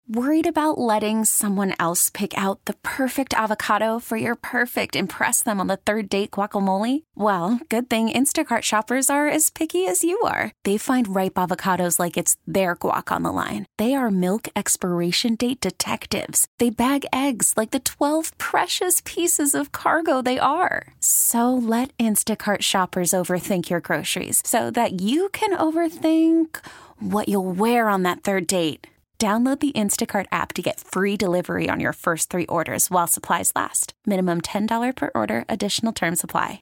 Worried about letting someone else pick out the perfect avocado for your perfect impress them on the third date guacamole? Well, good thing Instacart shoppers are as picky as you are. They find ripe avocados like it's their guac on the line. They are milk expiration date detectives. They bag eggs like the 12 precious pieces of cargo they are. So let Instacart shoppers overthink your groceries so that you can overthink what you'll wear on that third date. Download the Instacart app to get free delivery on your first 3 orders while supplies last. Minimum $10 per order. Additional terms apply.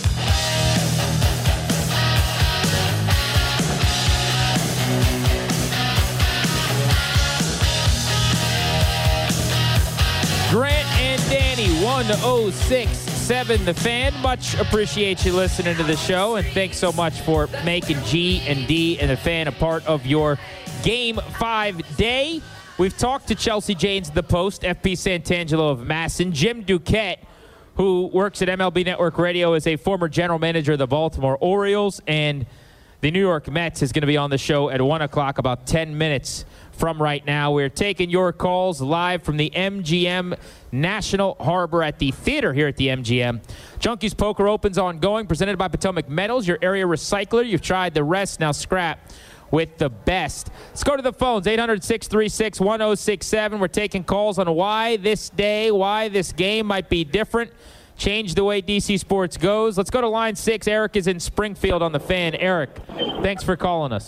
Grant and Danny, 106.7 The Fan. Much appreciate you listening to the show, and thanks so much for making G&D and The Fan a part of your Game 5 day. We've talked to Chelsea Janes of the Post, FP Santangelo of Masson, Jim Duquette, who works at MLB Network Radio as a former general manager of the Baltimore Orioles, and the New York Mets is going to be on the show at 1 o'clock, about 10 minutes from right now. We're taking your calls live from the MGM National Harbor at the theater here at the MGM. Junkies Poker Open's ongoing, presented by Potomac Metals, your area recycler. You've tried the rest, now scrap with the best. Let's go to the phones, 800-636-1067. We're taking calls on why this day, why this game might be different, change the way DC Sports goes. Let's go to line 6. Eric is in Springfield on the Fan. Eric, thanks for calling us.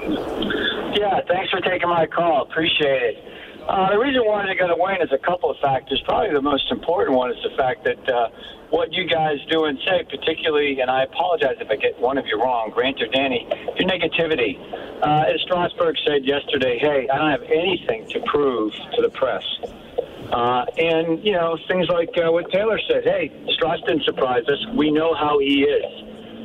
Yeah, thanks for taking my call. Appreciate it. The reason why they're going to win is a couple of factors. Probably the most important one is the fact that what you guys do and say, particularly, and I apologize if I get one of you wrong, Grant or Danny, your negativity. As Strasburg said yesterday, hey, I don't have anything to prove to the press. And, you know, things like what Taylor said, hey, Strauss didn't surprise us. We know how he is.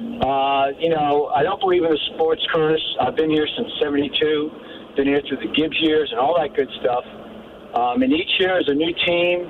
You know, I don't believe in the sports curse. I've been here since 72, been here through the Gibbs years and all that good stuff. And each year is a new team.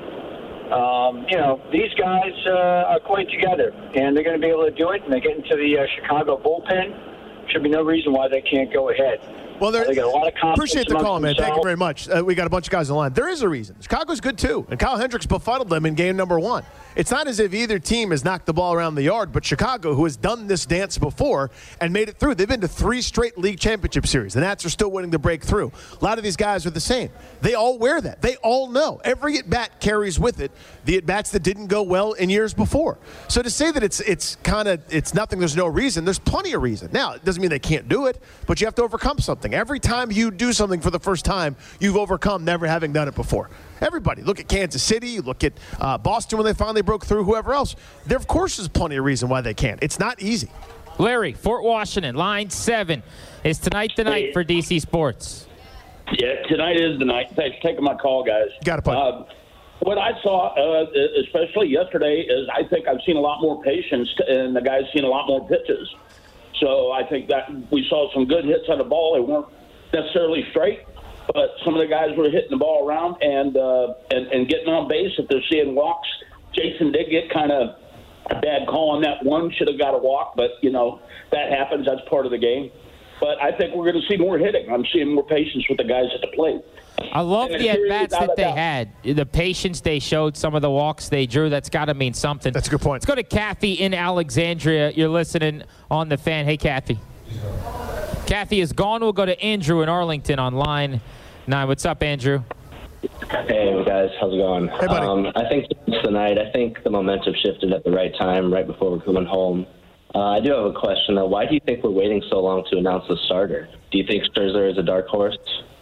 You know, these guys are quite together, and they're going to be able to do it, and they get into the Chicago bullpen. Should be no reason why they can't go ahead. Well, they got a lot of confidence. Appreciate the call, man. Thank you very much. We got a bunch of guys on the line. There is a reason. Chicago's good, too. And Kyle Hendricks befuddled them in game number 1. It's not as if either team has knocked the ball around the yard, but Chicago, who has done this dance before and made it through. They've been to 3 straight league championship series. The Nats are still winning to break through. A lot of these guys are the same. They all wear that. They all know. Every at-bat carries with it the at-bats that didn't go well in years before. So to say that it's nothing, there's no reason, there's plenty of reason. Now, it doesn't mean they can't do it, but you have to overcome something. Every time you do something for the first time, you've overcome never having done it before. Everybody. Look at Kansas City. You look at Boston when they finally broke through, whoever else. There, of course, is plenty of reason why they can't. It's not easy. Larry, Fort Washington, line 7. Is tonight the night for DC Sports? Yeah, tonight is the night. Thanks for taking my call, guys. Got it, bud. What I saw, especially yesterday, is I think I've seen a lot more patience, and the guys seen a lot more pitches. So I think that we saw some good hits on the ball. They weren't necessarily straight, but some of the guys were hitting the ball around and getting on base. If they're seeing walks, Jason did get kind of a bad call on that one. Should have got a walk, but, you know, that happens. That's part of the game. But I think we're going to see more hitting. I'm seeing more patience with the guys at the plate. I love the at-bats that they had. The patience they showed, some of the walks they drew, that's got to mean something. That's a good point. Let's go to Kathy in Alexandria. You're listening on the Fan. Hey, Kathy. Kathy is gone. We'll go to Andrew in Arlington on line 9. What's up, Andrew? Hey, guys. How's it going? Hey, buddy. I think it's the night. I think the momentum shifted at the right time, right before we're coming home. I do have a question, though. Why do you think we're waiting so long to announce the starter? Do you think Scherzer is a dark horse?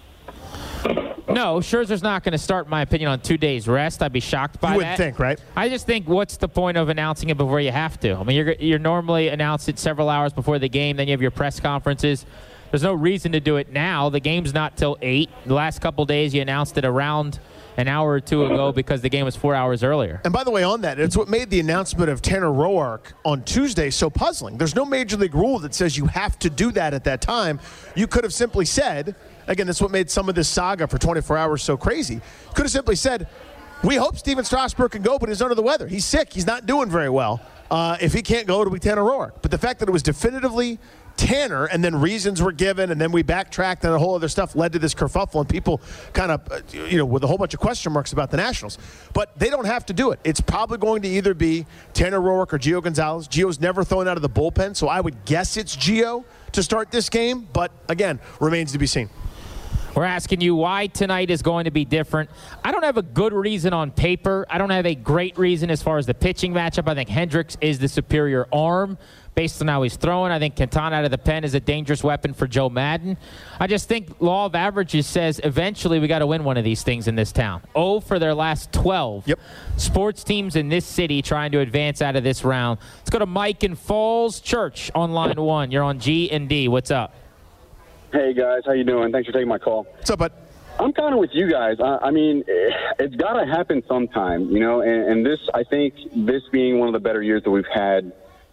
No, Scherzer's not going to start, in my opinion, on 2 days rest. I'd be shocked by that. You wouldn't think, right? I just think, what's the point of announcing it before you have to? I mean, you're normally announce it several hours before the game. Then you have your press conferences. There's no reason to do it now. The game's not till 8. The last couple days, you announced it around an hour or two ago because the game was 4 hours earlier. And by the way, on that, it's what made the announcement of Tanner Roark on Tuesday so puzzling. There's no major league rule that says you have to do that at that time. You could have simply said, again, that's what made some of this saga for 24 hours so crazy. Could have simply said, we hope Steven Strasburg can go, but he's under the weather. He's sick. He's not doing very well. If he can't go, it'll be Tanner Roark. But the fact that it was definitively Tanner, and then reasons were given, and then we backtracked, and a whole other stuff led to this kerfuffle, and people kind of, with a whole bunch of question marks about the Nationals. But they don't have to do it. It's probably going to either be Tanner Roark or Gio Gonzalez. Gio's never thrown out of the bullpen, so I would guess it's Gio to start this game, but again, remains to be seen. We're asking you why tonight is going to be different. I don't have a good reason on paper. I don't have a great reason as far as the pitching matchup. I think Hendricks is the superior arm based on how he's throwing. I think Quintana out of the pen is a dangerous weapon for Joe Madden. I just think law of averages says eventually we got to win one of these things in this town. 0 for their last 12. Yep. Sports teams in this city trying to advance out of this round. Let's go to Mike in Falls Church on line 1. You're on G&D. What's up? Hey, guys. How you doing? Thanks for taking my call. What's up, bud? I'm kind of with you guys. I mean, it's got to happen sometime, and this, I think, this being one of the better years that we've had,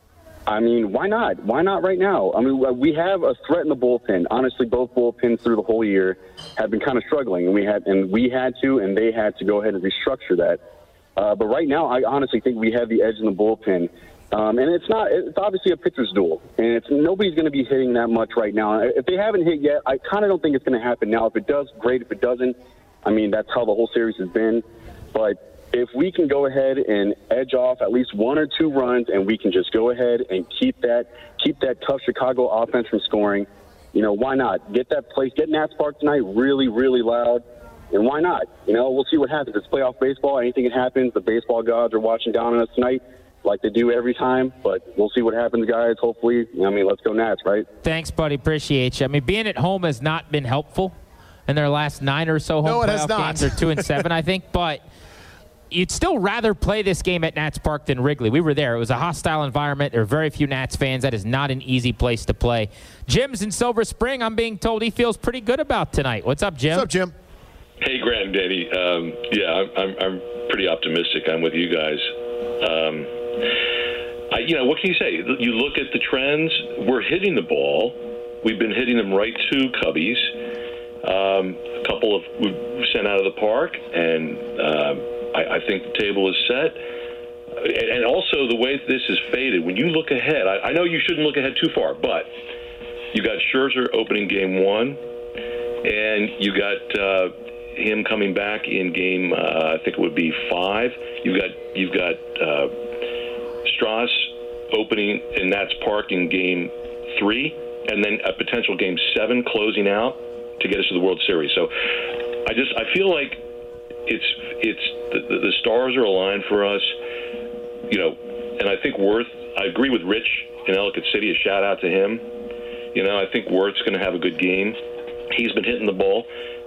I mean, why not? Why not right now? I mean, we have a threat in the bullpen. Honestly, both bullpens through the whole year have been kind of struggling, and we had to, and they had to go ahead and restructure that. But right now, I honestly think we have the edge in the bullpen. And it's obviously a pitcher's duel, and nobody's going to be hitting that much right now. If they haven't hit yet, I kind of don't think it's going to happen now. If it does, great. If it doesn't, I mean, that's how the whole series has been. But if we can go ahead and edge off at least 1 or 2 runs, and we can just go ahead and keep that tough Chicago offense from scoring, why not? Get Nats Park tonight really, really loud, and why not? We'll see what happens. It's playoff baseball. Anything can happen. The baseball gods are watching down on us tonight, like they do every time, but we'll see what happens, guys. Hopefully, let's go Nats, right? Thanks, buddy. Appreciate you. I mean, being at home has not been helpful in their last 9 or so home playoff games. They're 2-7, I think, but you'd still rather play this game at Nats Park than Wrigley. We were there. It was a hostile environment. There are very few Nats fans. That is not an easy place to play. Jim's in Silver Spring. I'm being told he feels pretty good about tonight. What's up, Jim? What's up, Jim? Hey, Grant and Danny. I'm pretty optimistic. I'm with you guys. What can you say? You look at the trends. We're hitting the ball. We've been hitting them right to Cubbies. A couple we've sent out of the park, and I think the table is set. And also the way this is faded, when you look ahead, I know you shouldn't look ahead too far, but you got Scherzer opening game 1, and you got him coming back in game, I think it would be 5. You've got Strauss opening in Nats Park in game 3, and then a potential game 7 closing out to get us to the World Series. So I feel like the stars are aligned for us, and I think I agree with Rich in Ellicott City. A shout out to him. I think Worth's going to have a good game. He's been hitting the ball.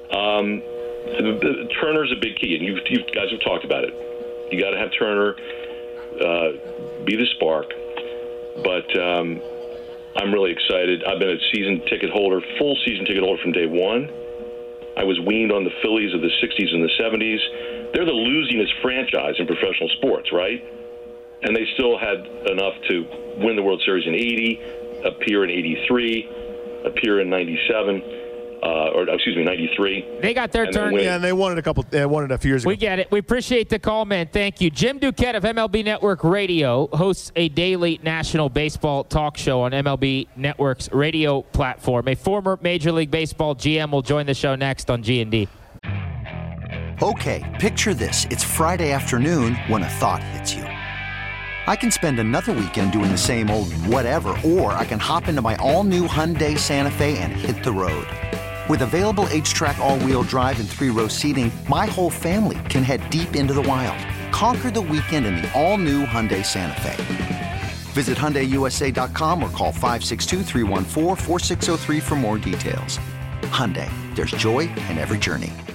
Turner's a big key, and you guys have talked about it. You got to have Turner be the spark. But I'm really excited. I've been a full season ticket holder from day 1. I was weaned on the Phillies of the 60s and the 70s. They're the losingest franchise in professional sports, right? And they still had enough to win the World Series in 80, appear in 83, appear in 97. 93. They got their turn. Yeah, and they won it a few years ago. We get it. We appreciate the call, man. Thank you. Jim Duquette of MLB Network Radio hosts a daily national baseball talk show on MLB Network's radio platform. A former Major League Baseball GM will join the show next on G&D. Okay, picture this. It's Friday afternoon when a thought hits you. I can spend another weekend doing the same old whatever, or I can hop into my all-new Hyundai Santa Fe and hit the road. With available H-Track all-wheel drive and 3-row seating, my whole family can head deep into the wild. Conquer the weekend in the all-new Hyundai Santa Fe. Visit HyundaiUSA.com or call 562-314-4603 for more details. Hyundai, there's joy in every journey.